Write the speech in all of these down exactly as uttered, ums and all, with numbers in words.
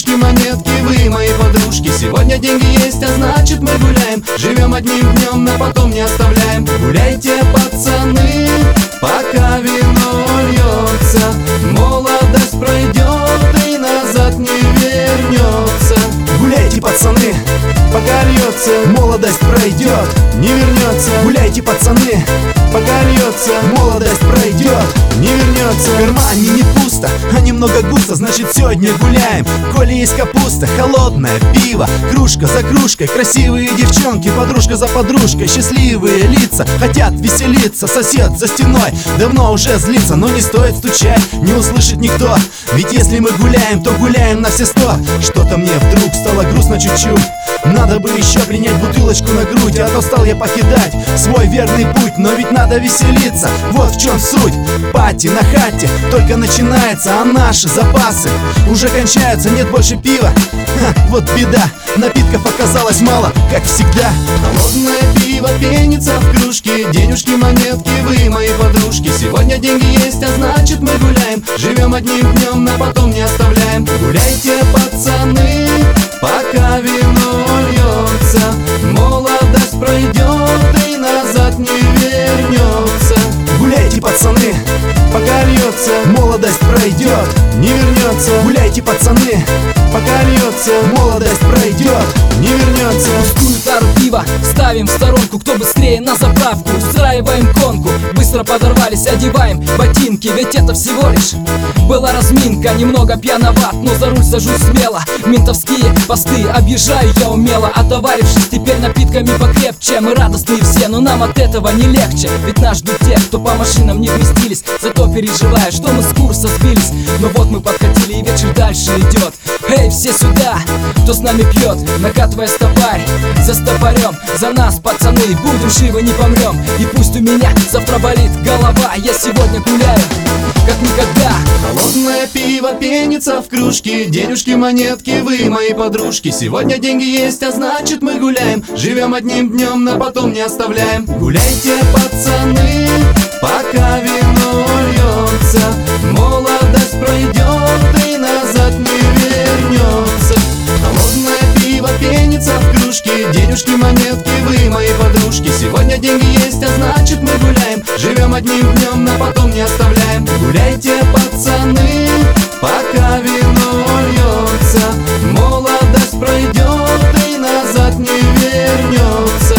денежки, монетки, вы мои подружки. Сегодня деньги есть, а значит мы гуляем. Живем одним днем, но потом не оставляем. Гуляйте, пацаны, пока вино льется. Молодость пройдет и назад не вернется. Гуляйте, пацаны, пока льется. Молодость пройдет, не вернется. Гуляйте, пацаны, пока льется. Молодость пройдет, не вернется. В кармане не пусто, а немного густо, значит сегодня гуляем. Коли есть капуста, холодное пиво, кружка за кружкой, красивые девчонки, подружка за подружкой, счастливые лица, хотят веселиться. Сосед за стеной давно уже злится, но не стоит стучать, не услышит никто. Ведь если мы гуляем, то гуляем на все сто. Что-то мне вдруг стало грустно чуть-чуть. Надо бы еще принять бутылочку на грудь, а то стал я покидать свой верный путь. Но ведь надо веселиться, вот в чем суть. Пати на хате только начинается, а наши запасы уже кончаются, нет больше пива. Ха, вот беда, напитков оказалось мало, как всегда. Холодное пиво пенится в кружке, денежки, монетки, вы мои подружки. Сегодня деньги есть, а значит мы гуляем. Живем одним днем, но потом не оставляем. Гуляйте, пацаны, пока вино льется. Молодость пройдет и назад не вернется. Гуляйте, пацаны, пока льется. Молодость пройдет, не вернется. Гуляйте, пацаны, пока льется. Молодость пройдет, не вернется. Пустую тару пива ставим в сторонку, кто быстрее на заправку. Устраиваем конку, быстро подорвались, одеваем ботинки. Ведь это всего лишь была разминка. Немного пьяноват, но за руль сажусь смело. Ментовские посты объезжаю я умело. Отоварившись теперь напитками покрепче. Мы радостные все, но нам от этого не легче. Ведь нас ждут те, кто по машинам не вместились. Зато переживая, что мы с курса сбились. Но вот мы подкатили и вечер дальше идет. Эй, все сюда, кто с нами пьет, накатывая стопарь за стопорем. За нас, пацаны, будем живы, не помрем. И пусть у меня завтра болит голова, я сегодня гуляю как никогда. Холодное пиво пенится в кружке, денежки, монетки, вы мои подружки. Сегодня деньги есть, а значит мы гуляем. Живем одним днем, но потом не оставляем. Гуляйте, пацаны, пока вино льется. Молодость пройдет и назад не вернется. Холодное пиво пенится в кружке, денежки, монетки, вы мои подружки. Сегодня деньги есть, а значит мы гуляем. Живем одним днем, но потом не оставляем. Гуляйте, пацаны, пока вино льется. Молодость пройдет и назад не вернется.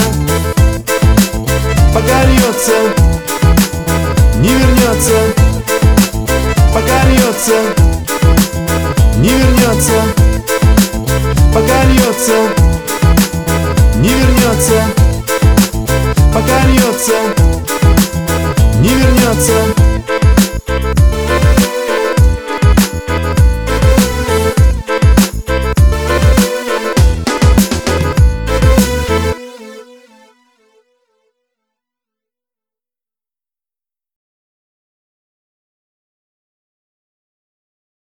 Пока льется, не вернется. Пока льется, не вернется. Пока льется.